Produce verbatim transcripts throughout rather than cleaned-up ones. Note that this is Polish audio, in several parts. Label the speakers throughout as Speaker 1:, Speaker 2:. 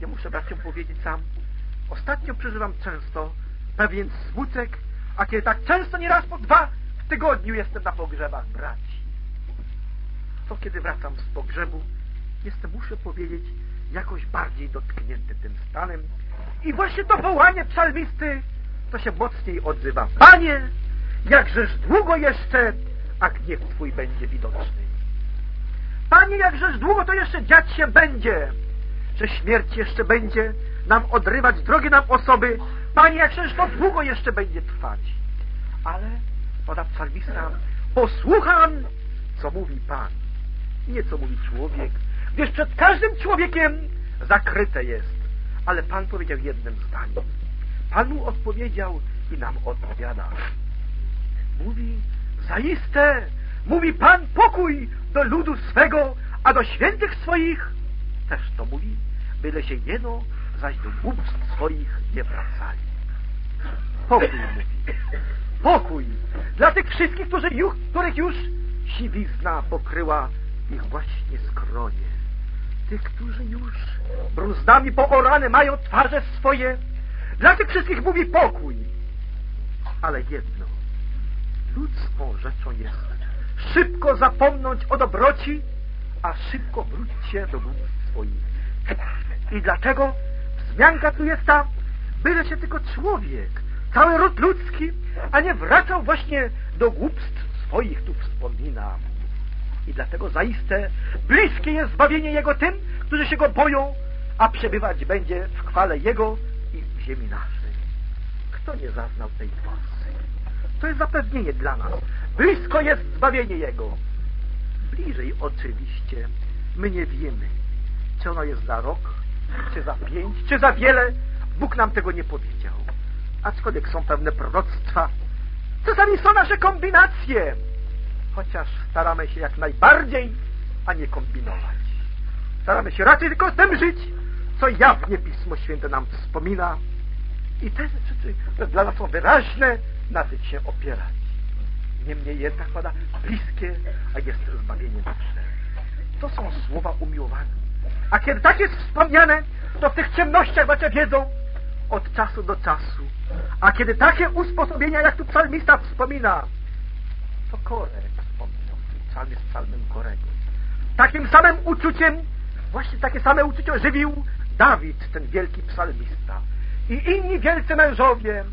Speaker 1: Ja muszę braciom powiedzieć sam, ostatnio przeżywam często pewien smutek, a kiedy tak często nieraz po dwa w tygodniu jestem na pogrzebach braci. To kiedy wracam z pogrzebu, jestem, muszę powiedzieć, jakoś bardziej dotknięty tym stanem. I właśnie to wołanie psalmisty to się mocniej odzywa. Panie, jakżeż długo jeszcze, a gniew Twój będzie widoczny. Panie, jakżeż długo to jeszcze dziać się będzie, że śmierć jeszcze będzie nam odrywać drogie nam osoby. Panie, jakżeż to długo jeszcze będzie trwać. Ale, poda psalmista, posłucham, co mówi Pan, nie co mówi człowiek, gdyż przed każdym człowiekiem zakryte jest. Ale Pan powiedział jednym zdaniem. Pan mu odpowiedział i nam odpowiada. Mówi, zaiste, mówi Pan pokój do ludu swego, a do świętych swoich też to mówi, byle się jeno, zaś do głupstw swoich nie wracali. Pokój mówi. Pokój dla tych wszystkich, którzy już, których już siwizna pokryła ich właśnie skronie. Tych, którzy już bruzdami poorane mają twarze swoje. Dla tych wszystkich mówi pokój. Ale jedno, ludzką rzeczą jest szybko zapomnieć o dobroci, a szybko wrócić się do głupstw swoich. I dlaczego wzmianka tu jest ta, byle się tylko człowiek, cały ród ludzki, a nie wracał właśnie do głupstw swoich, tu wspominam. I dlatego zaiste bliskie jest zbawienie Jego tym, którzy się Go boją, a przebywać będzie w chwale Jego i w ziemi naszej. Kto nie zaznał tej mocy? To jest zapewnienie dla nas. Blisko jest zbawienie Jego. Bliżej oczywiście my nie wiemy, czy ono jest za rok, czy za pięć, czy za wiele. Bóg nam tego nie powiedział. Aczkolwiek są pewne proroctwa. Czasami są nasze kombinacje. Chociaż staramy się jak najbardziej, a nie kombinować. Staramy się raczej tylko z tym żyć, co jawnie Pismo Święte nam wspomina. I te rzeczy, które dla nas są wyraźne, na tych się opierać. Niemniej jednak pada bliskie, a jest zbawienie nasze. To są słowa umiłowane. A kiedy tak jest wspomniane, to w tych ciemnościach bracia wiedzą od czasu do czasu. A kiedy takie usposobienia, jak tu psalmista wspomina, to Korek wspominał. Psalm jest psalmem Korego. Takim samym uczuciem, właśnie takie same uczucie żywił Dawid, ten wielki psalmista. I inni wielcy mężowie.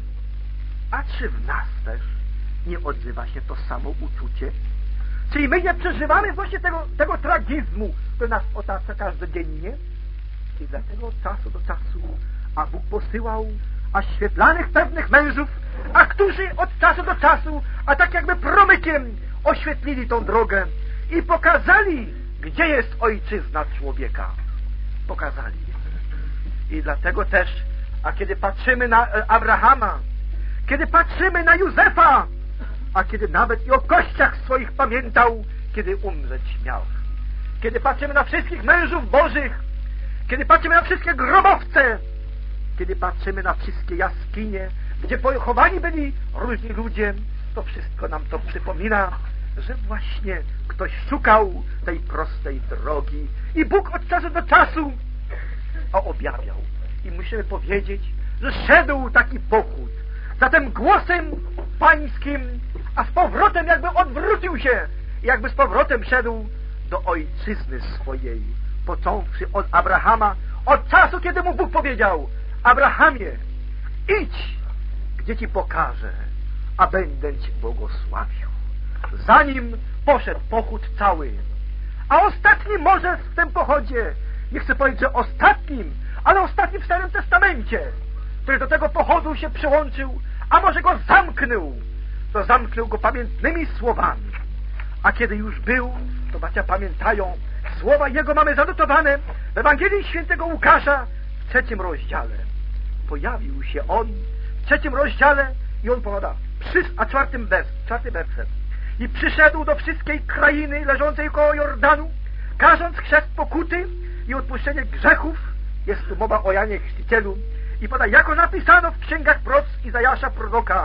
Speaker 1: A czy w nas też nie odzywa się to samo uczucie? Czyli my nie przeżywamy właśnie tego, tego tragizmu, który nas otacza każdodziennie? I dlatego od czasu do czasu, a Bóg posyłał oświetlanych pewnych mężów, a którzy od czasu do czasu, a tak jakby promykiem oświetlili tą drogę i pokazali, gdzie jest ojczyzna człowieka. Pokazali. I dlatego też, a kiedy patrzymy na Abrahama, kiedy patrzymy na Józefa, a kiedy nawet i o kościach swoich pamiętał, kiedy umrzeć miał. Kiedy patrzymy na wszystkich mężów bożych, kiedy patrzymy na wszystkie grobowce, kiedy patrzymy na wszystkie jaskinie, gdzie pochowani byli różni ludzie, to wszystko nam to przypomina, że właśnie ktoś szukał tej prostej drogi i Bóg od czasu do czasu objawiał. I musimy powiedzieć, że szedł taki pochód za tym głosem pańskim, a z powrotem jakby odwrócił się i jakby z powrotem szedł do ojczyzny swojej, począwszy od Abrahama, od czasu, kiedy mu Bóg powiedział: Abrahamie, idź, gdzie ci pokażę, a będę ci błogosławił. Zanim poszedł pochód cały, a ostatni może w tym pochodzie, nie chcę powiedzieć, że ostatnim, ale ostatni w Starym Testamencie, który do tego pochodu się przyłączył, a może go zamknął, to zamknął go pamiętnymi słowami. A kiedy już był, to bracia pamiętają, słowa jego mamy zanotowane w Ewangelii Świętego Łukasza w trzecim rozdziale. Pojawił się on w trzecim rozdziale i on powiada, a czwartym wers, czwarty werset. I przyszedł do wszystkiej krainy leżącej koło Jordanu, każąc chrzest pokuty i odpuszczenie grzechów. Jest tu mowa o Janie Chrzcicielu. I poda, jako napisano w księgach proroc Izajasza proroka,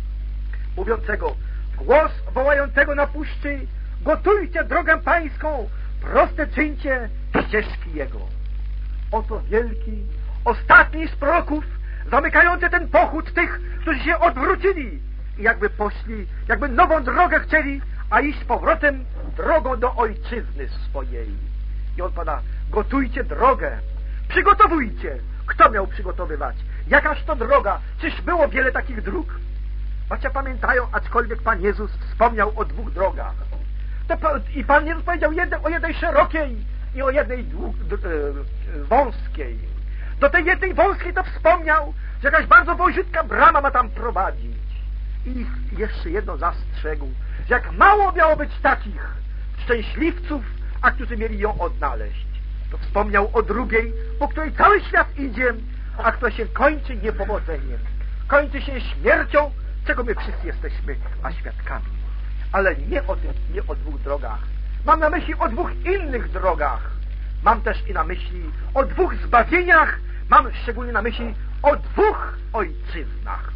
Speaker 1: mówiącego: głos wołającego na puszczy, gotujcie drogę pańską, proste czyńcie ścieżki jego. Oto wielki, ostatni z proroków, zamykający ten pochód tych, którzy się odwrócili i jakby poszli, jakby nową drogę chcieli, a iść powrotem drogą do ojczyzny swojej. I on pada, gotujcie drogę, przygotowujcie. Kto miał przygotowywać? Jakaż to droga? Czyż było wiele takich dróg? Bracia pamiętają, aczkolwiek Pan Jezus wspomniał o dwóch drogach. To, I Pan Jezus powiedział jedne, o jednej szerokiej i o jednej dług, d, e, wąskiej. Do tej jednej wąskiej to wspomniał, że jakaś bardzo wąziutka brama ma tam prowadzić. I jeszcze jedno zastrzegł, że jak mało miało być takich szczęśliwców, a którzy mieli ją odnaleźć. To wspomniał o drugiej, po której cały świat idzie, a która się kończy niepowodzeniem. Kończy się śmiercią, czego my wszyscy jesteśmy a świadkami. Ale nie o tym, nie o dwóch drogach. Mam na myśli o dwóch innych drogach. Mam też i na myśli o dwóch zbawieniach. Mam szczególnie na myśli o dwóch ojczyznach.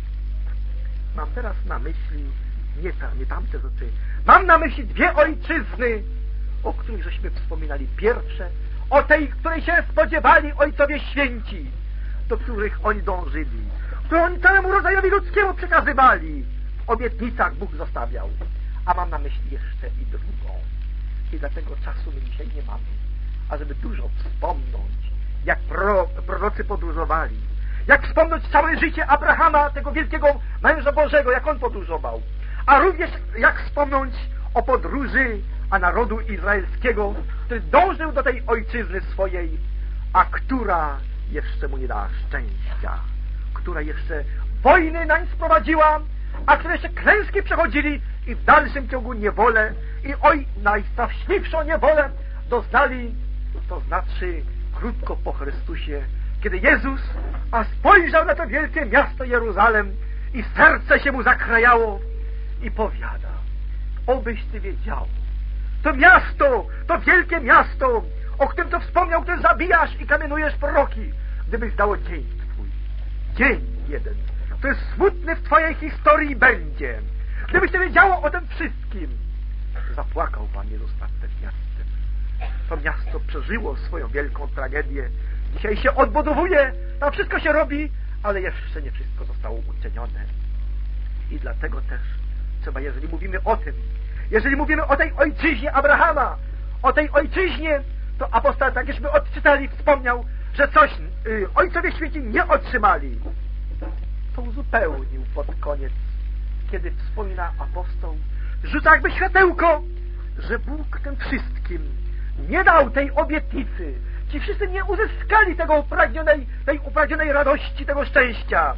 Speaker 1: Mam teraz na myśli nie, ta, nie tamte rzeczy. Mam na myśli dwie ojczyzny, o których żeśmy wspominali. Pierwsze, o tej, której się spodziewali ojcowie święci, do których oni dążyli, które oni całemu rodzajowi ludzkiemu przekazywali. W obietnicach Bóg zostawiał. A mam na myśli jeszcze i drugą. I dlatego czasu my dzisiaj nie mamy. A żeby dużo wspomnieć, jak pro, prorocy podróżowali, jak wspomnieć całe życie Abrahama, tego wielkiego męża Bożego, jak on podróżował, a również jak wspomnieć o podróży a narodu izraelskiego, który dążył do tej ojczyzny swojej, a która jeszcze mu nie dała szczęścia, która jeszcze wojny nań sprowadziła, a które jeszcze klęski przechodzili i w dalszym ciągu niewolę i oj, najstraszliwszą niewolę doznali, to znaczy krótko po Chrystusie, kiedy Jezus a spojrzał na to wielkie miasto Jeruzalem i serce się mu zakrajało i powiada, obyś ty wiedział, to miasto, to wielkie miasto, o którym to wspomniał, które zabijasz i kamienujesz proroki, gdybyś zdało dzień twój, dzień jeden, to jest smutny w twojej historii będzie, gdybyś ty wiedziało o tym wszystkim. Zapłakał Pan Jezus nad tym miastem. To miasto przeżyło swoją wielką tragedię. Dzisiaj się odbudowuje, tam wszystko się robi, ale jeszcze nie wszystko zostało uczynione. I dlatego też trzeba, jeżeli mówimy o tym, jeżeli mówimy o tej ojczyźnie Abrahama, o tej ojczyźnie, to apostoł, tak jakśmy odczytali, wspomniał, że coś y, ojcowie święci nie otrzymali. To uzupełnił pod koniec, kiedy wspomina apostoł, rzuca jakby światełko, że Bóg tym wszystkim nie dał tej obietnicy. Ci wszyscy nie uzyskali tego upragnionej, tej upragnionej radości, tego szczęścia.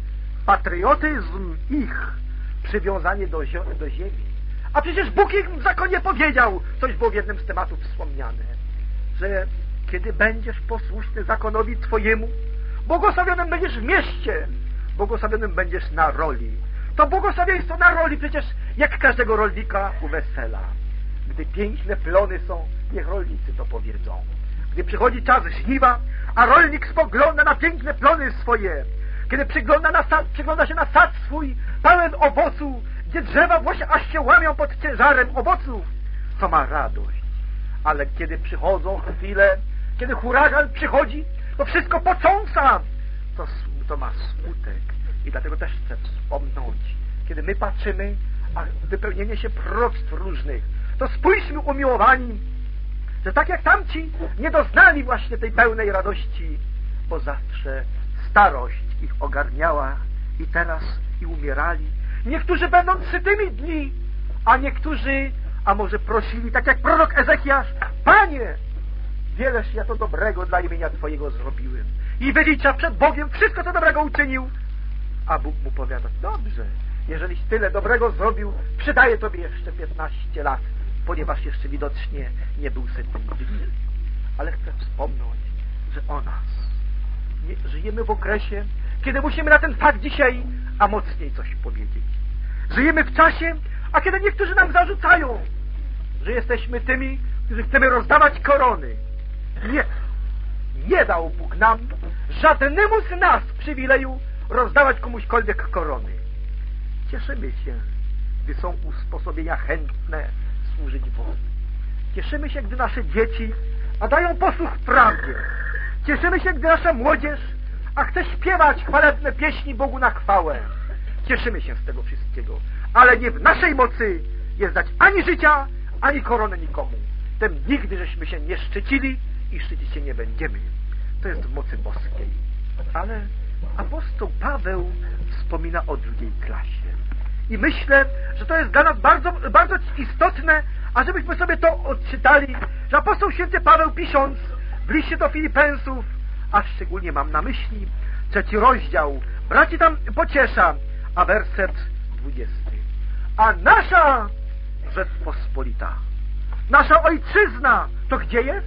Speaker 1: Patriotyzm ich, przywiązanie do, do ziemi. A przecież Bóg im w zakonie powiedział, coś było w jednym z tematów wspomniane, że kiedy będziesz posłuszny zakonowi Twojemu, błogosławionym będziesz w mieście, błogosławionym będziesz na roli. To błogosławieństwo na roli przecież jak każdego rolnika u wesela. Gdy piękne plony są, niech rolnicy to powiedzą. Gdy przychodzi czas żniwa, a rolnik spogląda na piękne plony swoje, kiedy przygląda, na sad, przygląda się na sad swój, pełen owocu, gdzie drzewa właśnie aż się łamią pod ciężarem owoców, to ma radość. Ale kiedy przychodzą chwile, kiedy huragan przychodzi, to wszystko począsa, to, to ma smutek. I dlatego też chcę wspomnieć, kiedy my patrzymy, a wypełnienie się proroctw różnych, to spójrzmy, umiłowani, że tak jak tamci nie doznali właśnie tej pełnej radości, bo zawsze starość ich ogarniała i teraz i umierali. Niektórzy będą sytymi dni, a niektórzy, a może prosili, tak jak prorok Ezechiasz, Panie, wieleż ja to dobrego dla imienia Twojego zrobiłem i wylicza przed Bogiem wszystko, co dobrego uczynił. A Bóg mu powiada, dobrze, jeżeliś tyle dobrego zrobił, przydaję Tobie jeszcze piętnaście lat, ponieważ jeszcze widocznie nie był sytym dni. Ale chcę wspomnieć, że o nas nie, żyjemy w okresie, kiedy musimy na ten fakt dzisiaj, a mocniej coś powiedzieć. Żyjemy w czasie, a kiedy niektórzy nam zarzucają, że jesteśmy tymi, którzy chcemy rozdawać korony. Nie, nie dał Bóg nam żadnemu z nas przywileju rozdawać komuśkolwiek korony. Cieszymy się, gdy są usposobienia chętne służyć Bogu. Cieszymy się, gdy nasze dzieci a dają posłuch prawdzie. Cieszymy się, gdy nasza młodzież, a chce śpiewać chwalebne pieśni Bogu na chwałę. Cieszymy się z tego wszystkiego, ale nie w naszej mocy jest dać ani życia, ani koronę nikomu. Tym nigdy żeśmy się nie szczycili i szczycić się nie będziemy. To jest w mocy boskiej. Ale apostoł Paweł wspomina o drugiej klasie. I myślę, że to jest dla nas bardzo, bardzo istotne, ażebyśmy sobie to odczytali, że apostoł święty Paweł, pisząc w liście do Filipensów, a szczególnie mam na myśli trzeci rozdział, braci tam pociesza, a werset dwudziesty. A nasza Rzeczpospolita, nasza ojczyzna, to gdzie jest?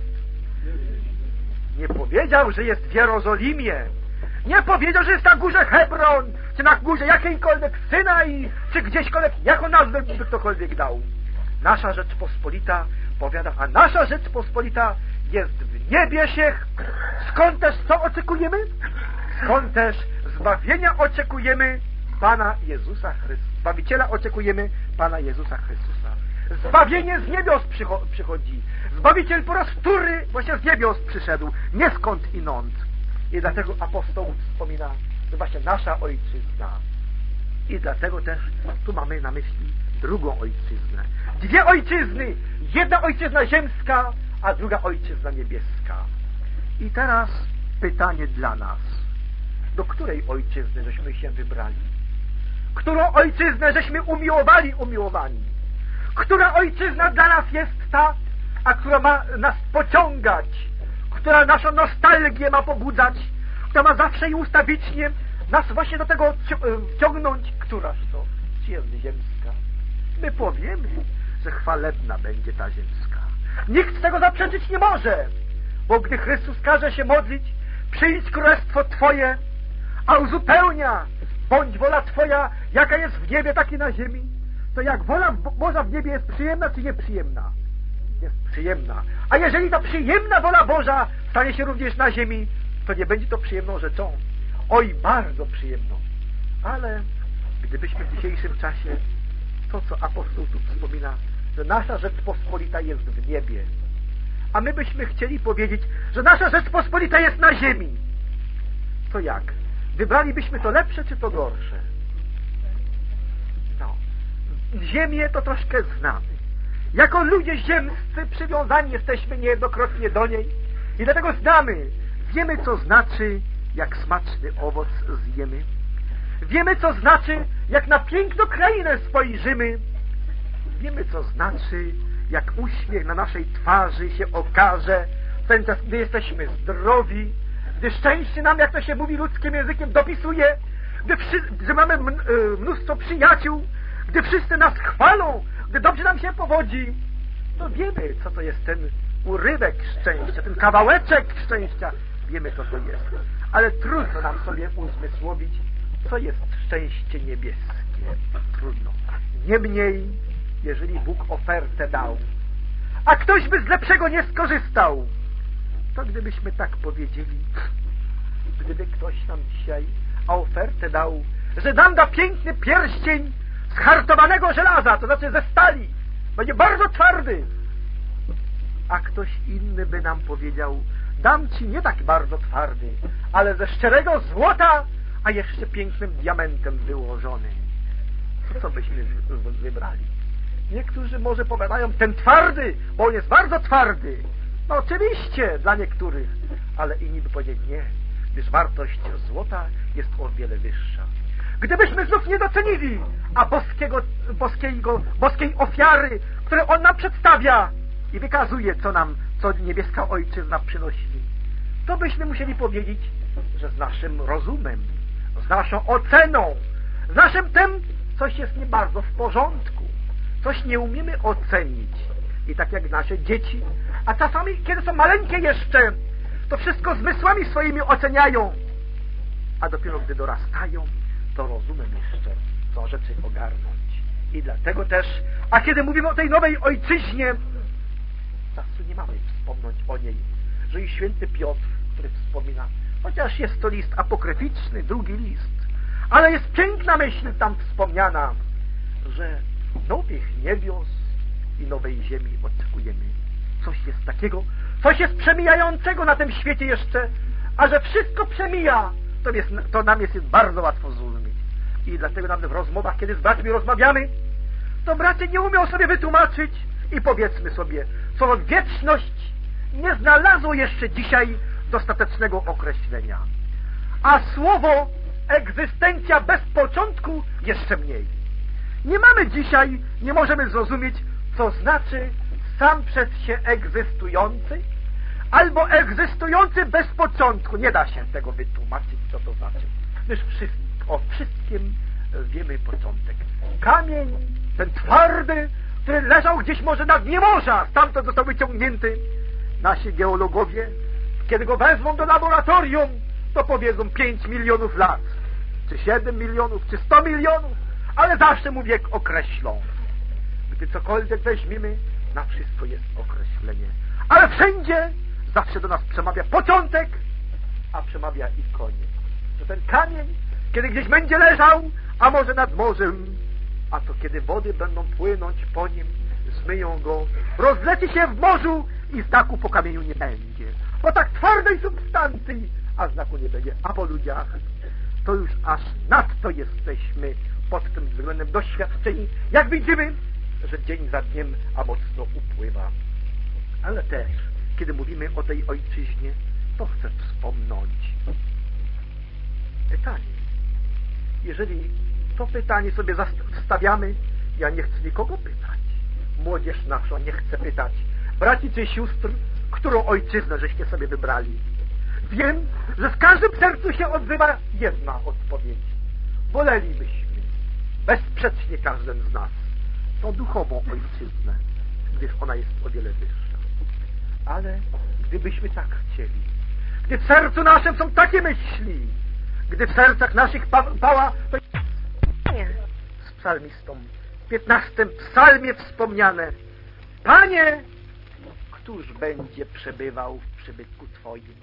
Speaker 1: Nie powiedział, że jest w Jerozolimie. Nie powiedział, że jest na górze Hebron, czy na górze jakiejkolwiek Synai, czy gdzieśkolwiek, jaką nazwę by ktokolwiek dał. Nasza Rzeczpospolita, powiada, a nasza Rzeczpospolita jest w niebiesiech. Skąd też co oczekujemy? Skąd też zbawienia oczekujemy Pana Jezusa Chrystusa. Zbawiciela oczekujemy Pana Jezusa Chrystusa. Zbawienie z niebios przychodzi. Zbawiciel po raz wtóry właśnie z niebios przyszedł, nie skąd inąd. I dlatego apostoł wspomina, że właśnie nasza ojczyzna. I dlatego też tu mamy na myśli drugą ojczyznę. Dwie ojczyzny. Jedna ojczyzna ziemska, a druga ojczyzna niebieska. I teraz pytanie dla nas. Do której ojczyzny żeśmy się wybrali? Którą ojczyznę żeśmy umiłowali, umiłowani? Która ojczyzna dla nas jest ta, a która ma nas pociągać, która naszą nostalgię ma pobudzać, która ma zawsze i ustawicznie nas właśnie do tego ciągnąć? Któraż to? Czy jest ziemska? My powiemy, że chwalebna będzie ta ziemska. Nikt tego zaprzeczyć nie może, bo gdy Chrystus każe się modlić, przyjdź królestwo Twoje, a uzupełnia, bądź wola Twoja, jaka jest w niebie, tak i na ziemi, to jak wola Boża w niebie jest przyjemna, czy nieprzyjemna? Jest przyjemna. A jeżeli ta przyjemna wola Boża stanie się również na ziemi, to nie będzie to przyjemną rzeczą. Oj, bardzo przyjemną. Ale gdybyśmy w dzisiejszym czasie, to co apostoł tu wspomina, że nasza Rzeczpospolita jest w niebie, a my byśmy chcieli powiedzieć, że nasza Rzeczpospolita jest na ziemi, to jak? Wybralibyśmy to lepsze, czy to gorsze? No. Ziemię to troszkę znamy. Jako ludzie ziemscy przywiązani jesteśmy niejednokrotnie do niej i dlatego znamy. Wiemy, co znaczy, jak smaczny owoc zjemy. Wiemy, co znaczy, jak na piękną krainę spojrzymy. Wiemy, co znaczy, jak uśmiech na naszej twarzy się okaże, ten czas, gdy jesteśmy zdrowi, gdy szczęście nam, jak to się mówi ludzkim językiem, dopisuje, gdy, przy, gdy mamy mnóstwo przyjaciół, gdy wszyscy nas chwalą, gdy dobrze nam się powodzi, to wiemy, co to jest ten urywek szczęścia, ten kawałeczek szczęścia. Wiemy, co to jest. Ale trudno nam sobie uzmysłowić, co jest szczęście niebieskie. Trudno. Niemniej, jeżeli Bóg ofertę dał, a ktoś by z lepszego nie skorzystał, to gdybyśmy tak powiedzieli, gdyby ktoś nam dzisiaj ofertę dał, że nam da piękny pierścień z hartowanego żelaza, to znaczy ze stali, będzie bardzo twardy, a ktoś inny by nam powiedział, dam ci nie tak bardzo twardy, ale ze szczerego złota, a jeszcze pięknym diamentem wyłożony. To co byśmy wybrali? Niektórzy może powiadają, ten twardy, bo on jest bardzo twardy. No oczywiście dla niektórych, ale inni by powiedzieli nie, gdyż wartość złota jest o wiele wyższa. Gdybyśmy znów nie docenili, a boskiego, boskiego, boskiej ofiary, które on nam przedstawia i wykazuje, co nam, co niebieska ojczyzna przynosi, to byśmy musieli powiedzieć, że z naszym rozumem, z naszą oceną, z naszym tym coś jest nie bardzo w porządku. Coś nie umiemy ocenić. I tak jak nasze dzieci, a czasami, kiedy są maleńkie jeszcze, to wszystko zmysłami swoimi oceniają. A dopiero gdy dorastają, to rozumem jeszcze co rzeczy ogarnąć. I dlatego też, a kiedy mówimy o tej nowej ojczyźnie, czasu nie mamy wspomnieć o niej, że i święty Piotr, który wspomina, chociaż jest to list apokryficzny, drugi list, ale jest piękna myśl tam wspomniana, że nowych niebios i nowej ziemi oczekujemy. Coś jest takiego, coś jest przemijającego na tym świecie jeszcze, a że wszystko przemija, to, jest, to nam jest, jest bardzo łatwo zrozumieć. I dlatego nawet w rozmowach, kiedy z braćmi rozmawiamy, to bracia nie umią sobie wytłumaczyć i powiedzmy sobie, słowo wieczność nie znalazło jeszcze dzisiaj dostatecznego określenia. A słowo egzystencja bez początku jeszcze mniej. Nie mamy dzisiaj, nie możemy zrozumieć, co znaczy sam przez się egzystujący, albo egzystujący bez początku. Nie da się tego wytłumaczyć, co to znaczy. Gdyż wszystko, o wszystkim wiemy początek. Kamień, ten twardy, który leżał gdzieś może na dnie morza, stamtąd został wyciągnięty. Nasi geologowie, kiedy go wezmą do laboratorium, to powiedzą pięć milionów lat, czy siedem milionów, czy sto milionów, ale zawsze mu wiek określą. Gdy cokolwiek weźmiemy, na wszystko jest określenie. Ale wszędzie zawsze do nas przemawia początek, a przemawia i koniec. Że ten kamień, kiedy gdzieś będzie leżał, a może nad morzem, a to kiedy wody będą płynąć po nim, zmyją go, rozleci się w morzu i znaku po kamieniu nie będzie. Bo tak twardej substancji, a znaku nie będzie. A po ludziach to już aż nadto jesteśmy pod tym względem doświadczeni, jak widzimy, że dzień za dniem, a mocno upływa. Ale też, kiedy mówimy o tej ojczyźnie, to chcę wspomnieć pytanie. Jeżeli to pytanie sobie stawiamy, ja nie chcę nikogo pytać. Młodzież nasza nie chce pytać. Braci czy sióstr, którą ojczyznę żeście sobie wybrali? Wiem, że w każdym sercu się odzywa jedna odpowiedź. Wolelibyśmy, bezsprzecznie każdym z nas, tą duchową ojczyznę, gdyż ona jest o wiele wyższa. Ale gdybyśmy tak chcieli, gdy w sercu naszym są takie myśli, gdy w sercach naszych pa pała, to z psalmistą w piętnastym psalmie wspomniane: Panie, któż będzie przebywał w przybytku Twoim?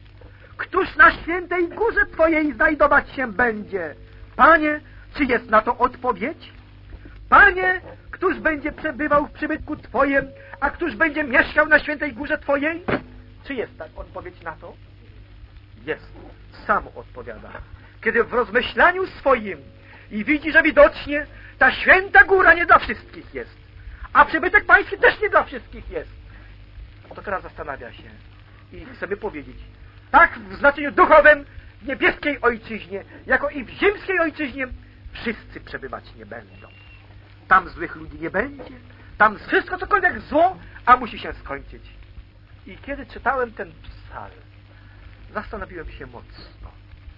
Speaker 1: Któż na świętej górze Twojej znajdować się będzie? Panie, czy jest na to odpowiedź? Panie, któż będzie przebywał w przybytku Twoim, a któż będzie mieszkał na świętej górze Twojej? Czy jest tak odpowiedź na to? Jest. Sam odpowiada. Kiedy w rozmyślaniu swoim i widzi, że widocznie ta święta góra nie dla wszystkich jest, a przybytek pański też nie dla wszystkich jest, to teraz zastanawia się i chce powiedzieć, tak w znaczeniu duchowym w niebieskiej ojczyźnie, jako i w ziemskiej ojczyźnie wszyscy przebywać nie będą. Tam złych ludzi nie będzie, tam wszystko cokolwiek zło, a musi się skończyć. I kiedy czytałem ten psalm, zastanowiłem się mocno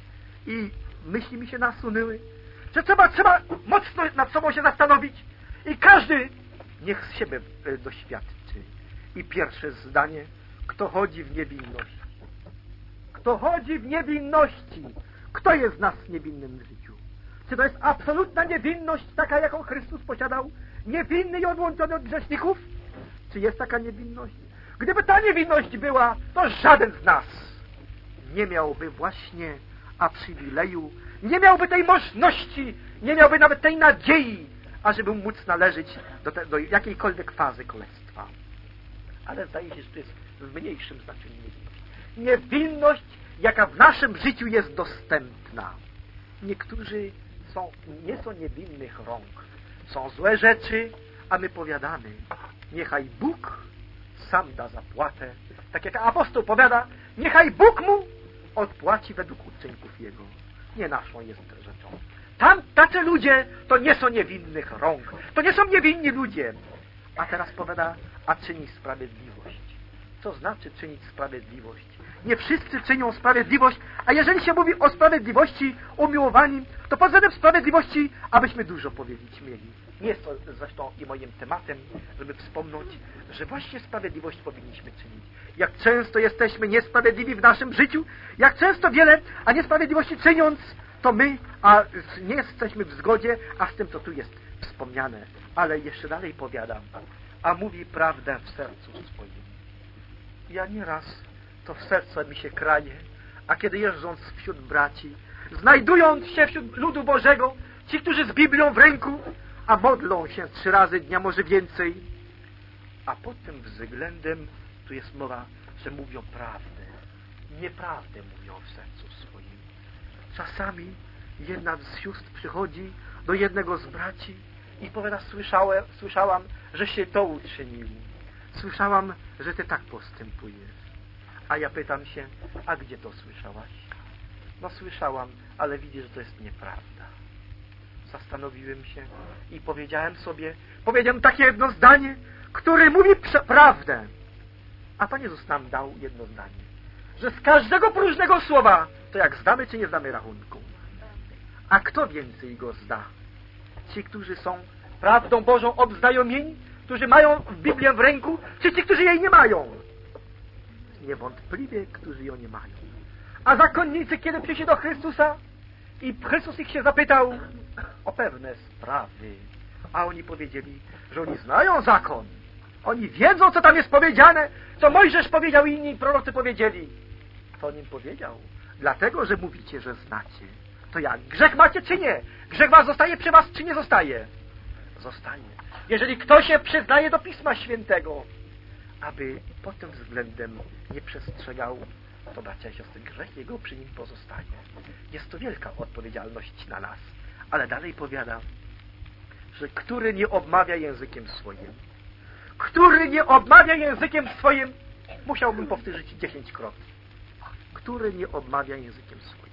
Speaker 1: i myśli mi się nasunęły, że trzeba, trzeba mocno nad sobą się zastanowić i każdy niech z siebie doświadczy. I pierwsze zdanie: kto chodzi w niewinności? Kto chodzi w niewinności? Kto jest z nas niewinnym w życiu? Czy to jest absolutna niewinność, taka jaką Chrystus posiadał? Niewinny i odłączony od grzeszników? Czy jest taka niewinność? Gdyby ta niewinność była, to żaden z nas nie miałby właśnie a przywileju, nie miałby tej możliwości, nie miałby nawet tej nadziei, ażeby móc należeć do, te, do jakiejkolwiek fazy królestwa. Ale zdaje się, że to jest w mniejszym znaczeniu niewinność. Niewinność, jaka w naszym życiu jest dostępna. Niektórzy są, nie są niewinnych rąk. Są złe rzeczy, a my powiadamy: niechaj Bóg sam da zapłatę. Tak jak apostoł powiada: niechaj Bóg mu odpłaci według uczynków jego. Nie naszą jest rzeczą. Tam tacy ludzie to nie są niewinnych rąk. To nie są niewinni ludzie. A teraz powiada: a czyni sprawiedliwość. Co znaczy czynić sprawiedliwość? Nie wszyscy czynią sprawiedliwość, a jeżeli się mówi o sprawiedliwości umiłowani, to pod względem sprawiedliwości, abyśmy dużo powiedzieć mieli. Nie jest to zresztą i moim tematem, żeby wspomnieć, że właśnie sprawiedliwość powinniśmy czynić. Jak często jesteśmy niesprawiedliwi w naszym życiu, jak często wiele, a niesprawiedliwości czyniąc, to my a nie jesteśmy w zgodzie, a z tym, co tu jest wspomniane. Ale jeszcze dalej powiadam, a mówi prawdę w sercu swoim. Ja nieraz to w serce mi się kraje, a kiedy jeżdżąc wśród braci, znajdując się wśród ludu Bożego, ci, którzy z Biblią w ręku, a modlą się trzy razy dnia, może więcej, a pod tym względem tu jest mowa, że mówią prawdę. Nieprawdę mówią w sercu swoim. Czasami jedna z sióstr przychodzi do jednego z braci i powiada, słyszałem, słyszałam, że się to uczynił. Słyszałam, że ty tak postępujesz. A ja pytam się, a gdzie to słyszałaś? No słyszałam, ale widzisz, że to jest nieprawda. Zastanowiłem się i powiedziałem sobie, powiedziałem takie jedno zdanie, które mówi prawdę. A Pan Jezus nam dał jedno zdanie, że z każdego próżnego słowa, to jak zdamy czy nie zdamy rachunku. A kto więcej go zda? Ci, którzy są prawdą Bożą obznajomieni, którzy mają Biblię w ręku, czy ci, którzy jej nie mają? Niewątpliwie, którzy ją nie mają. A zakonnicy, kiedy przyszli do Chrystusa i Chrystus ich się zapytał o pewne sprawy, a oni powiedzieli, że oni znają zakon. Oni wiedzą, co tam jest powiedziane, co Mojżesz powiedział i inni prorocy powiedzieli. To on im powiedział. Dlatego, że mówicie, że znacie. To jak? Grzech macie czy nie? Grzech was zostaje przy was czy nie zostaje? Zostaje. Jeżeli ktoś się przyznaje do Pisma Świętego, aby pod tym względem nie przestrzegał, to bracia i siostry, grzech jego przy nim pozostaje. Jest to wielka odpowiedzialność na nas. Ale dalej powiada, że który nie obmawia językiem swoim, który nie obmawia językiem swoim, musiałbym powtórzyć dziesięćkrotnie. Który nie obmawia językiem swoim.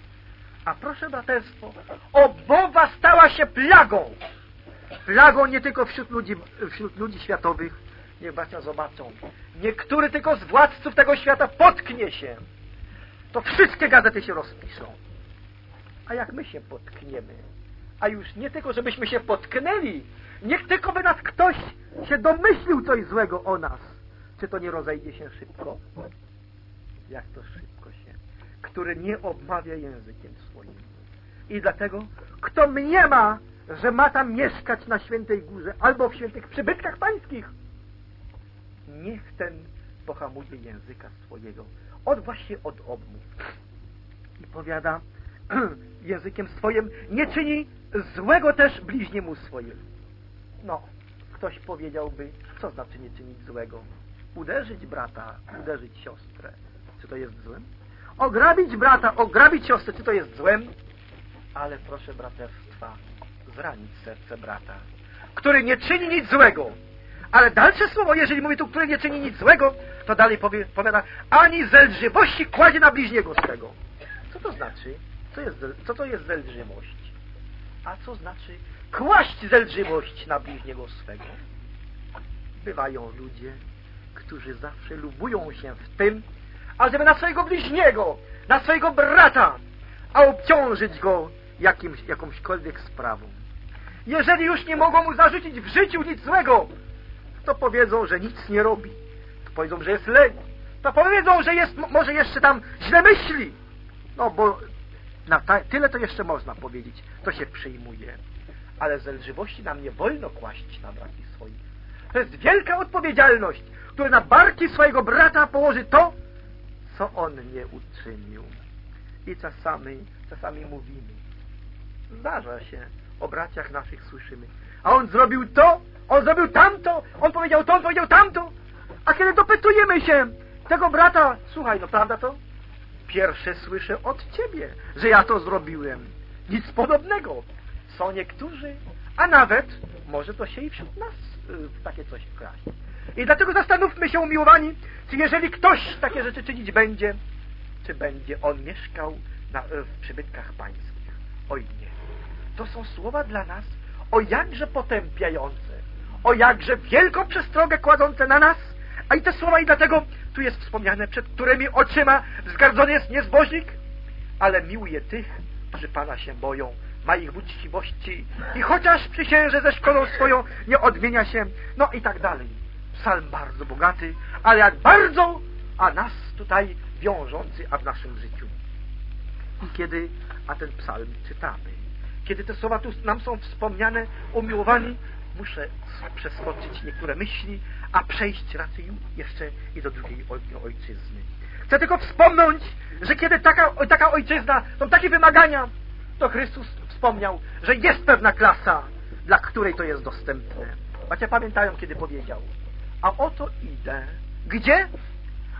Speaker 1: A proszę braterstwo, obowa stała się plagą. Plagą nie tylko wśród ludzi, wśród ludzi światowych. Niech bracia zobaczą. Niektóry tylko z władców tego świata potknie się. To wszystkie gazety się rozpiszą. A jak my się potkniemy? A już nie tylko, żebyśmy się potknęli. Niech tylko by nas ktoś się domyślił coś złego o nas. Czy to nie rozejdzie się szybko? Jak to szybko się? Który nie obmawia językiem swoim. I dlatego, kto mniema, że ma tam mieszkać na Świętej Górze albo w świętych przybytkach pańskich, niech ten pohamuje języka swojego. Od właśnie od obmów. I powiada językiem swoim, nie czyni złego też bliźniemu swojemu. No, ktoś powiedziałby, co znaczy nie czynić złego? Uderzyć brata, uderzyć siostrę. Czy to jest złem? Ograbić brata, ograbić siostrę, czy to jest złem? Ale proszę braterstwa, zranić serce brata, który nie czyni nic złego. Ale dalsze słowo, jeżeli mówi tu, który nie czyni nic złego, to dalej powie, powiada, ani zelżywości kładzie na bliźniego swego. Co to znaczy? Co, jest, co to jest zelżywość? A co znaczy kłaść zelżywość na bliźniego swego? Bywają ludzie, którzy zawsze lubują się w tym, ażeby na swojego bliźniego, na swojego brata, a obciążyć go jakimś, jakąśkolwiek sprawą. Jeżeli już nie mogą mu zarzucić w życiu nic złego, to powiedzą, że nic nie robi. To powiedzą, że jest leń. To powiedzą, że jest, może jeszcze tam źle myśli. No bo na ta, tyle to jeszcze można powiedzieć. To się przyjmuje. Ale zelżywości nam nie wolno kłaść na braki swoich. To jest wielka odpowiedzialność, która na barki swojego brata położy to, co on nie uczynił. I czasami, czasami mówimy. Zdarza się, o braciach naszych słyszymy. A on zrobił to, on zrobił tamto, on powiedział to, on powiedział tamto. A kiedy dopytujemy się tego brata, słuchaj, no prawda to? Pierwsze słyszę od ciebie, że ja to zrobiłem. Nic podobnego. Są niektórzy, a nawet może to się i wśród nas yy, takie coś wkraść. I dlatego zastanówmy się, umiłowani, czy jeżeli ktoś takie rzeczy czynić będzie, czy będzie on mieszkał na, w przybytkach pańskich. Oj nie. To są słowa dla nas o jakże potępiające, o jakże wielką przestrogę kładące na nas, a i te słowa i dlatego tu jest wspomniane, przed którymi oczyma wzgardzony jest niezbożnik, ale miłuje tych, którzy Pana się boją, ma ich w uczciwości i chociaż przysięże ze szkodą swoją nie odmienia się, no i tak dalej. Psalm bardzo bogaty, ale jak bardzo, a nas tutaj wiążący, a w naszym życiu. I kiedy, a ten psalm czytamy, kiedy te słowa tu nam są wspomniane, umiłowani, muszę przeskoczyć niektóre myśli, a przejść raczej jeszcze i do drugiej ojczyzny. Chcę tylko wspomnieć, że kiedy taka, taka ojczyzna, są takie wymagania, to Chrystus wspomniał, że jest pewna klasa, dla której to jest dostępne. Macie pamiętają, kiedy powiedział, a oto idę. Gdzie?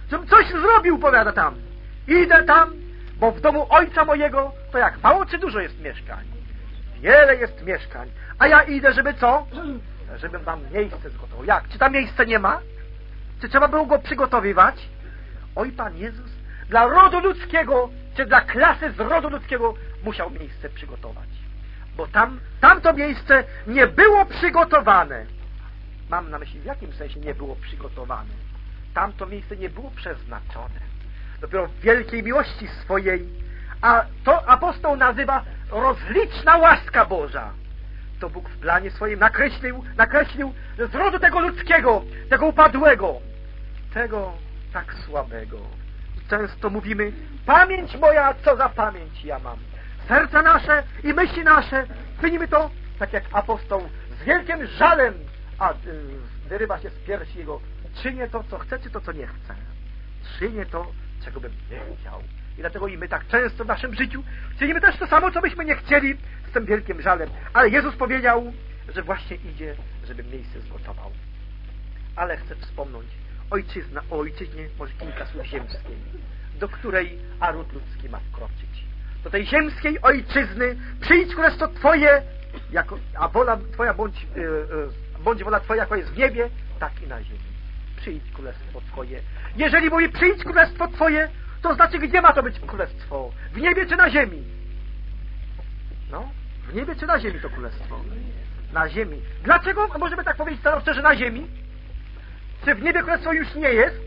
Speaker 1: żebym coś zrobił, powiada tam. Idę tam, bo w domu ojca mojego to jak mało czy dużo jest mieszkań? Wiele jest mieszkań. A ja idę, żeby co? Żebym wam miejsce zgotował. Jak? Czy tam miejsce nie ma? Czy trzeba było go przygotowywać? Oj, Pan Jezus dla rodu ludzkiego, czy dla klasy z rodu ludzkiego musiał miejsce przygotować. Bo tam, tamto miejsce nie było przygotowane. Mam na myśli, w jakim sensie nie było przygotowane? Tamto miejsce nie było przeznaczone. Dopiero w wielkiej miłości swojej, a to apostoł nazywa rozliczna łaska Boża. To Bóg w planie swoim nakreślił, nakreślił, że z rodu tego ludzkiego, tego upadłego, tego tak słabego. Często mówimy, pamięć moja, co za pamięć ja mam. Serce nasze i myśli nasze, czynimy to, tak jak apostoł, z wielkim żalem, a y, wyrywa się z piersi jego, czynię to, co chcę, czy to, co nie chcę. Czynię to, czego bym nie chciał. I dlatego i my tak często w naszym życiu czynimy też to samo, co byśmy nie chcieli, z tym wielkim żalem. Ale Jezus powiedział, że właśnie idzie, żeby miejsce zgotował. Ale chcę wspomnieć ojczyzna, o ojczyźnie może kilka słów ziemskiej, do której a ród ludzki ma wkroczyć. Do tej ziemskiej ojczyzny przyjdź królestwo Twoje, jako, a wola Twoja bądź, yy, yy, bądź wola Twoja, jako jest w niebie, tak i na ziemi. Przyjdź królestwo Twoje. Jeżeli mówi przyjdź królestwo Twoje, to znaczy gdzie ma to być królestwo? W niebie czy na ziemi? No, w niebie czy na ziemi to królestwo? Na ziemi. Dlaczego możemy tak powiedzieć stanowczo, że na ziemi? Czy w niebie królestwo już nie jest?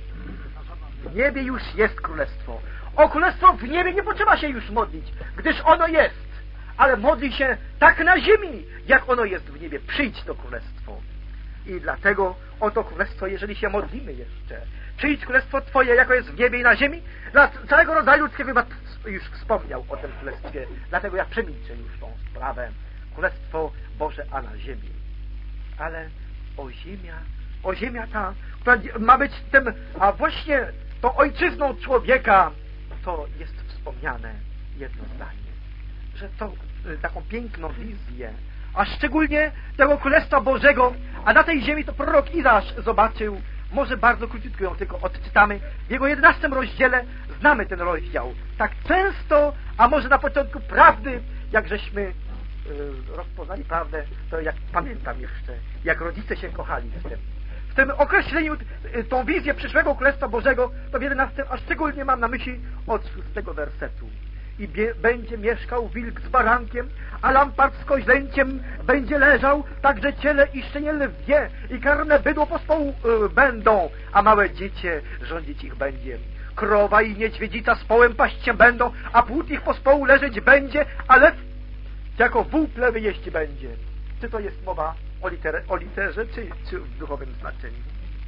Speaker 1: W niebie już jest królestwo. O królestwo w niebie nie potrzeba się już modlić, gdyż ono jest. Ale modli się tak na ziemi, jak ono jest w niebie. Przyjdź to królestwo. I dlatego o to królestwo, jeżeli się modlimy jeszcze, przyjdź królestwo Twoje, jako jest w niebie i na ziemi, dla całego rodzaju ludzkiego już wspomniał o tym królestwie. Dlatego ja przemilczę już tą sprawę. Królestwo Boże, a na ziemi. Ale o ziemia, o ziemia ta, która ma być tym, a właśnie tą ojczyzną człowieka, to jest wspomniane jedno zdanie, że to taką piękną wizję, a szczególnie tego Królestwa Bożego, a na tej ziemi to prorok Izajasz zobaczył, może bardzo króciutko ją tylko odczytamy, w jego jedenastym rozdziale znamy ten rozdział, tak często, a może na początku prawdy, jak żeśmy yy, rozpoznali prawdę, to jak pamiętam jeszcze, jak rodzice się kochali w tym. W tym określeniu yy, tą wizję przyszłego Królestwa Bożego, to w jedenastym, a szczególnie mam na myśli od szóstego wersetu. I bie, będzie mieszkał wilk z barankiem, a lampart z koźlęciem będzie leżał, także ciele i szczenię lwie i karne bydło pospołu y, będą, a małe dziecię rządzić ich będzie. Krowa i niedźwiedzica z połem paść się będą, a płód ich pospołu leżeć będzie, a lew jako wół plewy jeść będzie. Czy to jest mowa o, liter, o literze, czy, czy w duchowym znaczeniu?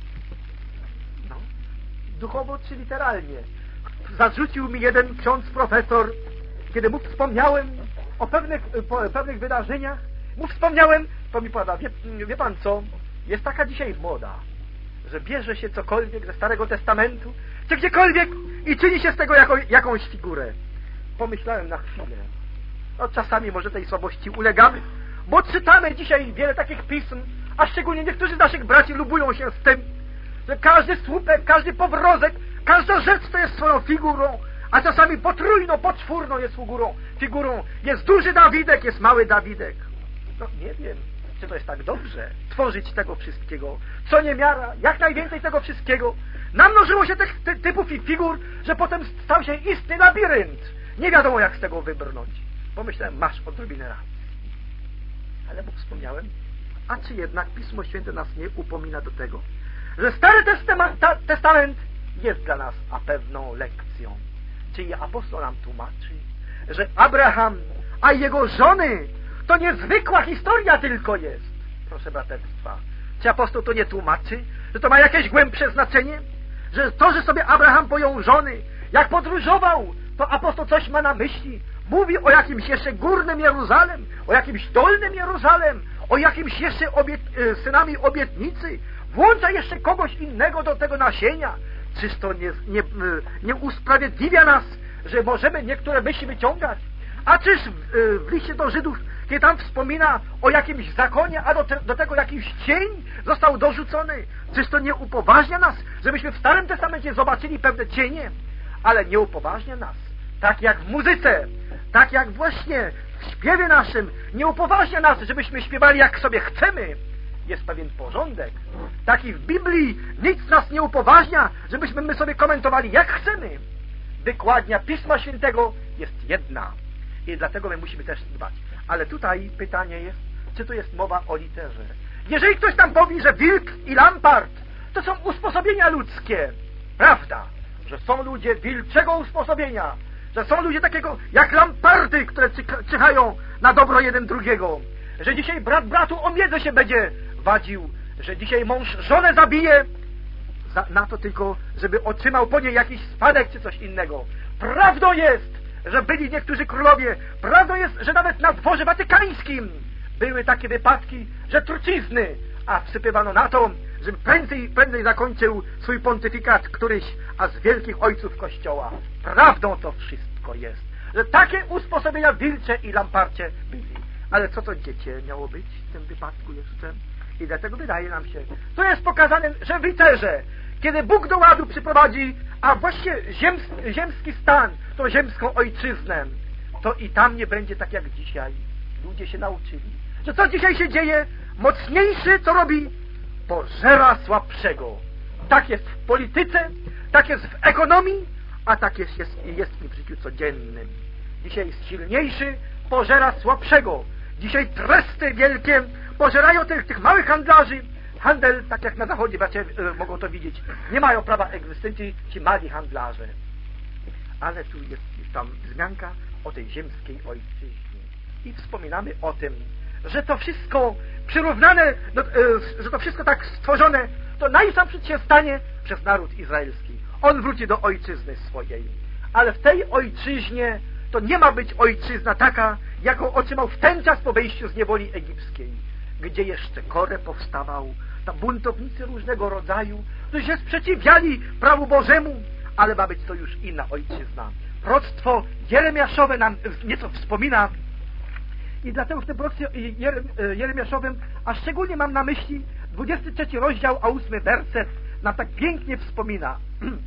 Speaker 1: No, duchowo czy literalnie. Zarzucił mi jeden ksiądz profesor, kiedy mu wspomniałem o pewnych, po, pewnych wydarzeniach, mu wspomniałem, to mi powiada, wie, wie pan co, jest taka dzisiaj moda, że bierze się cokolwiek ze Starego Testamentu, czy gdziekolwiek i czyni się z tego jako, jakąś figurę. Pomyślałem na chwilę, no czasami może tej słabości ulegamy, bo czytamy dzisiaj wiele takich pism, a szczególnie niektórzy z naszych braci lubują się z tym, że każdy słupek, każdy powrozek, każda rzecz to jest swoją figurą, a czasami potrójną, poczwórną jest figurą. Figurą jest duży Dawidek, jest mały Dawidek. No nie wiem, czy to jest tak dobrze tworzyć tego wszystkiego. Co niemiara, jak najwięcej tego wszystkiego. Namnożyło się tych ty, typów i figur, że potem stał się istny labirynt. Nie wiadomo, jak z tego wybrnąć. Pomyślałem, masz odrobinę racji. Ale bo wspomniałem, a czy jednak Pismo Święte nas nie upomina do tego, że Stary Testament, ta, Testament jest dla nas a pewną lekcją. Czyli apostoł nam tłumaczy, że Abraham, a jego żony to niezwykła historia tylko jest. Proszę braterstwa, czy apostoł to nie tłumaczy, że to ma jakieś głębsze znaczenie? Że to, że sobie Abraham pojął żony, jak podróżował, to apostoł coś ma na myśli. Mówi o jakimś jeszcze górnym Jeruzalem, o jakimś dolnym Jeruzalem, o jakimś jeszcze obiet, synami obietnicy. Włącza jeszcze kogoś innego do tego nasienia. Czyż to nie, nie, nie usprawiedliwia nas, że możemy niektóre myśli wyciągać? A czyż w, w liście do Żydów kiedy tam wspomina o jakimś zakonie, a do, te, do tego jakiś cień został dorzucony. Czyż to nie upoważnia nas, żebyśmy w Starym Testamencie zobaczyli pewne cienie, ale nie upoważnia nas. Tak jak w muzyce, tak jak właśnie w śpiewie naszym, nie upoważnia nas, żebyśmy śpiewali jak sobie chcemy. Jest pewien porządek. Tak i w Biblii nic nas nie upoważnia, żebyśmy my sobie komentowali jak chcemy. Wykładnia Pisma Świętego jest jedna. I dlatego my musimy też dbać. Ale tutaj pytanie jest, czy tu jest mowa o literze. Jeżeli ktoś tam powie, że wilk i lampart to są usposobienia ludzkie, prawda, że są ludzie wilczego usposobienia, że są ludzie takiego jak lamparty, które czyhają na dobro jeden drugiego, że dzisiaj brat bratu o miedzę się będzie wadził, że dzisiaj mąż żonę zabije za, na to tylko, żeby otrzymał po niej jakiś spadek czy coś innego. Prawdą jest, że byli niektórzy królowie, prawdą jest, że nawet na dworze watykańskim były takie wypadki, że trucizny, a wsypywano na to, żeby prędzej, prędzej zakończył swój pontyfikat któryś, a z wielkich ojców Kościoła. Prawdą to wszystko jest, że takie usposobienia wilcze i lamparcie byli. Ale co to dziecię miało być w tym wypadku jeszcze? I dlatego wydaje nam się, to jest pokazane, że w literze, kiedy Bóg do ładu przyprowadzi, a właśnie ziems, ziemski stan, tą ziemską ojczyznę, to i tam nie będzie tak jak dzisiaj. Ludzie się nauczyli, że co dzisiaj się dzieje, mocniejszy co robi, pożera słabszego. Tak jest w polityce, tak jest w ekonomii, a tak jest, jest, jest i w życiu codziennym. Dzisiaj jest silniejszy, pożera słabszego. Dzisiaj tresty wielkie pożerają tych, tych małych handlarzy. Handel, tak jak na zachodzie bracia e, mogą to widzieć, nie mają prawa egzystencji ci mali handlarze. Ale tu jest, jest tam wzmianka o tej ziemskiej ojczyźnie. I wspominamy o tym, że to wszystko przyrównane, do, e, że to wszystko tak stworzone, to najpierw się stanie przez naród izraelski. On wróci do ojczyzny swojej. Ale w tej ojczyźnie to nie ma być ojczyzna taka, jaką otrzymał w ten czas po wyjściu z niewoli egipskiej, gdzie jeszcze Korę powstawał, tam buntownicy różnego rodzaju, którzy się sprzeciwiali prawu Bożemu, ale ma być to już inna ojczyzna. Proroctwo Jeremiaszowe nam nieco wspomina i dlatego w tym proroctwie Jeremiaszowym, a szczególnie mam na myśli dwudziesty trzeci rozdział, a ósmy werset nam tak pięknie wspomina.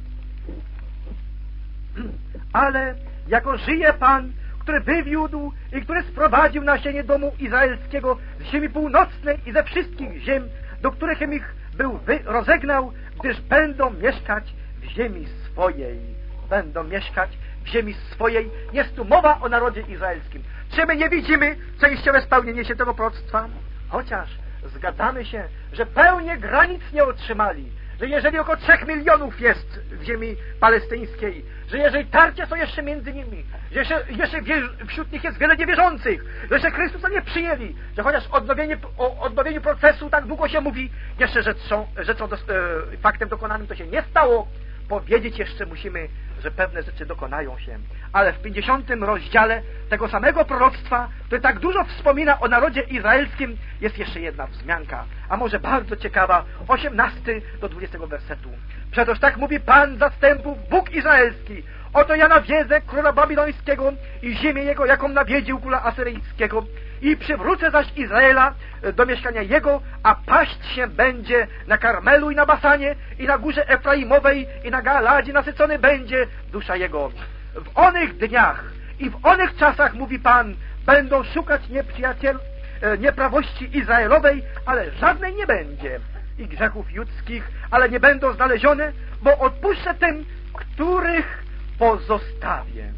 Speaker 1: Ale jako żyje Pan, który wywiódł i który sprowadził nasienie domu izraelskiego z ziemi północnej i ze wszystkich ziem, do których ich był wy rozegnał, gdyż będą mieszkać w ziemi swojej. Będą mieszkać w ziemi swojej. Jest tu mowa o narodzie izraelskim. Czy my nie widzimy częściowe spełnienie się tego proroctwa? Chociaż zgadzamy się, że pełnię granic nie otrzymali, że jeżeli około trzech milionów jest w ziemi palestyńskiej, że jeżeli tarcia są jeszcze między nimi, że jeszcze, jeszcze wśród nich jest wiele niewierzących, że jeszcze Chrystusa nie przyjęli, że chociaż odnowienie, o odnowieniu procesu tak długo się mówi, jeszcze rzeczą, rzeczą do, e, faktem dokonanym to się nie stało, powiedzieć jeszcze musimy, że pewne rzeczy dokonają się. Ale w pięćdziesiątym rozdziale tego samego proroctwa, które tak dużo wspomina o narodzie izraelskim, jest jeszcze jedna wzmianka, a może bardzo ciekawa, osiemnasty do dwudziestego wersetu. Przetoż tak mówi Pan zastępów, Bóg Izraelski: oto ja nawiedzę króla babilońskiego i ziemię jego, jaką nawiedził króla asyryjskiego, i przywrócę zaś Izraela do mieszkania jego, a paść się będzie na Karmelu i na Basanie, i na górze Efraimowej, i na Galadzie nasycony będzie dusza jego. W onych dniach i w onych czasach, mówi Pan, będą szukać nieprzyjaciel, nieprawości Izraelowej, ale żadnej nie będzie, i grzechów judzkich, ale nie będą znalezione, bo odpuszczę tym, których pozostawię.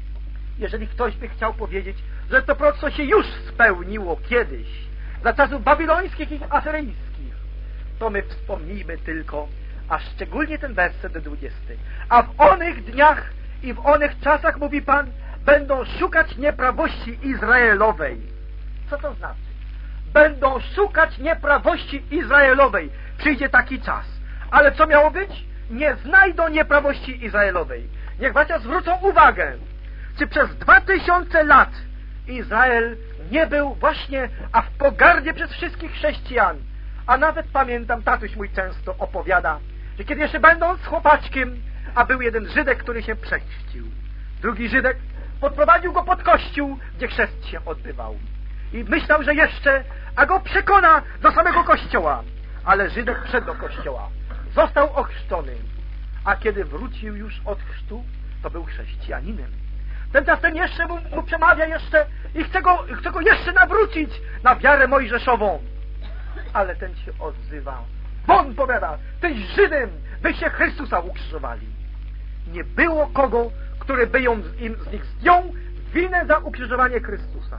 Speaker 1: Jeżeli ktoś by chciał powiedzieć, że to proroctwo się już spełniło kiedyś, za czasów babilońskich i asyryjskich, to my wspomnijmy tylko, a szczególnie ten werset dwudziesty. A w onych dniach i w onych czasach, mówi Pan, będą szukać nieprawości Izraelowej. Co to znaczy? Będą szukać nieprawości Izraelowej. Przyjdzie taki czas. Ale co miało być? Nie znajdą nieprawości Izraelowej. Niech bracia zwrócą uwagę, czy przez dwa tysiące lat Izrael nie był właśnie, a w pogardzie przez wszystkich chrześcijan. A nawet pamiętam, tatuś mój często opowiada, że kiedy jeszcze będąc chłopaczkiem, a był jeden Żydek, który się przechrzcił. Drugi Żydek podprowadził go pod kościół, gdzie chrzest się odbywał. i myślał, że jeszcze, a go przekona do samego kościoła. Ale Żydek wszedł do kościoła. Został ochrzczony. A kiedy wrócił już od chrztu, to był chrześcijaninem. Tymczasem ten jeszcze mu, mu przemawia jeszcze i chce go, chce go jeszcze nawrócić na wiarę mojżeszową. Ale ten się odzywa. Won, powiada, tyś Żydem, wy się Chrystusa ukrzyżowali. Nie było kogo, który by ją z, im, z nich zdjął winę za ukrzyżowanie Chrystusa.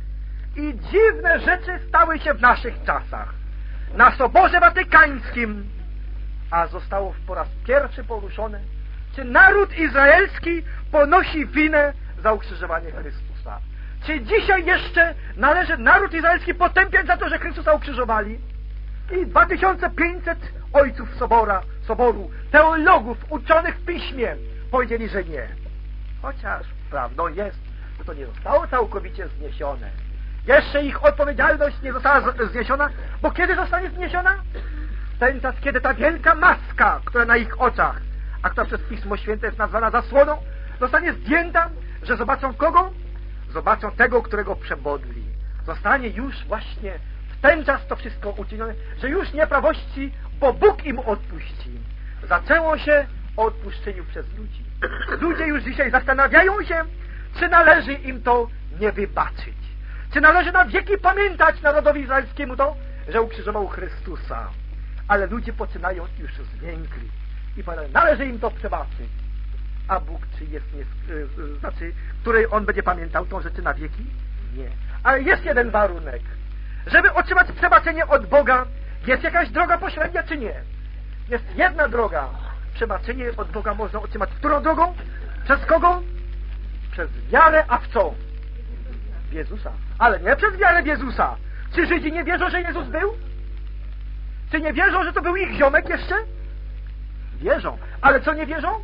Speaker 1: I dziwne rzeczy stały się w naszych czasach. Na Soborze Watykańskim, a zostało po raz pierwszy poruszone, czy naród izraelski ponosi winę za ukrzyżowanie Chrystusa. Czy dzisiaj jeszcze należy naród izraelski potępiać za to, że Chrystusa ukrzyżowali? I dwa tysiące pięćset ojców Sobora, Soboru, teologów uczonych w Piśmie powiedzieli, że nie. Chociaż prawdą jest, że to nie zostało całkowicie zniesione. Jeszcze ich odpowiedzialność nie została zniesiona, bo kiedy zostanie zniesiona? Ten czas, kiedy ta wielka maska, która na ich oczach, a która przez Pismo Święte jest nazwana zasłoną, zostanie zdjęta, że zobaczą kogo? Zobaczą tego, którego przebodli. Zostanie już właśnie w ten czas to wszystko uczynione, że już nieprawości, bo Bóg im odpuści. Zaczęło się o odpuszczeniu przez ludzi. Ludzie już dzisiaj zastanawiają się, czy należy im to nie wybaczyć. Czy należy na wieki pamiętać narodowi izraelskiemu to, że ukrzyżował Chrystusa. Ale ludzie poczynają już zmiękli i powiadają, należy im to przebaczyć. A Bóg czy jest, nie, yy, znaczy, której On będzie pamiętał tą rzeczy na wieki? Nie. Ale jest jeden warunek. Żeby otrzymać przebaczenie od Boga, jest jakaś droga pośrednia, czy nie? Jest jedna droga. Przebaczenie od Boga można otrzymać. Którą drogą? Przez kogo? Przez wiarę, a w co? W Jezusa. Ale nie przez wiarę w Jezusa. Czy Żydzi nie wierzą, że Jezus był? Czy nie wierzą, że to był ich ziomek jeszcze? Wierzą. Ale co nie wierzą?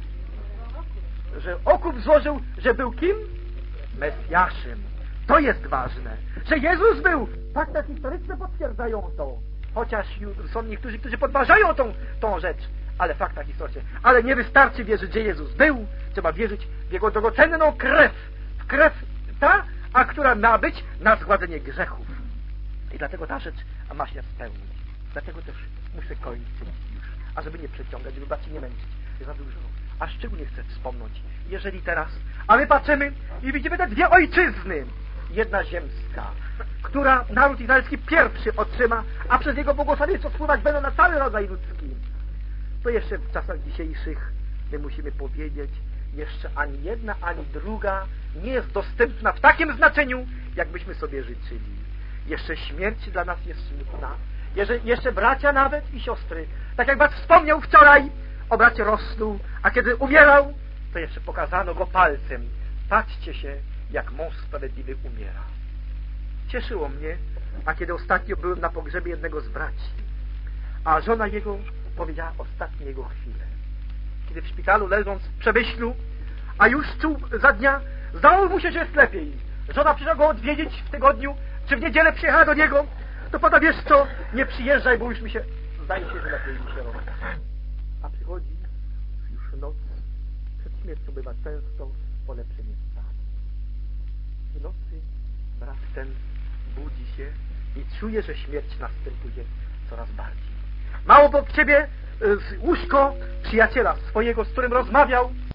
Speaker 1: Że okup złożył, że był kim? Mesjaszem. To jest ważne. Że Jezus był. Fakta historyczne potwierdzają to. Chociaż są niektórzy, którzy podważają tą, tą rzecz. Ale fakta historyczne. Ale nie wystarczy wierzyć, że Jezus był. Trzeba wierzyć w Jego drogocenną krew. W krew ta, a która ma być na zgładzenie grzechów. I dlatego ta rzecz ma się spełnić. Dlatego też muszę kończyć już. A żeby nie przeciągać, żeby was nie męczyć. Jest za dużo. A szczególnie chcę wspomnieć, jeżeli teraz, a my patrzymy i widzimy te dwie ojczyzny. Jedna ziemska, która naród izraelski pierwszy otrzyma, a przez jego błogosławieństwo wpływać będą na cały rodzaj ludzki. To jeszcze w czasach dzisiejszych my musimy powiedzieć, jeszcze ani jedna, ani druga nie jest dostępna w takim znaczeniu, jakbyśmy sobie życzyli. Jeszcze śmierć dla nas jest smutna. Jeszcze, jeszcze bracia nawet i siostry. Tak jak was wspomniał wczoraj o bracie Roslu, a kiedy umierał, to jeszcze pokazano go palcem. Patrzcie się, jak mąż sprawiedliwy umiera. Cieszyło mnie, a kiedy ostatnio byłem na pogrzebie jednego z braci, a żona jego powiedziała ostatnie jego chwile. Kiedy w szpitalu leżąc w Przemyślu, a już czuł za dnia, zdało mu się, że jest lepiej. Żona przyszła go odwiedzić w tygodniu, czy w niedzielę przyjechała do niego, to pada, wiesz co, nie przyjeżdżaj, bo już mi się, zdaje się, że lepiej mi się robi. A przychodzi już noc, przed śmiercią bywa często polepszenie stanu. W nocy brat ten budzi się i czuje, że śmierć następuje coraz bardziej. Mało obok ciebie y, łóżko przyjaciela swojego, z którym rozmawiał,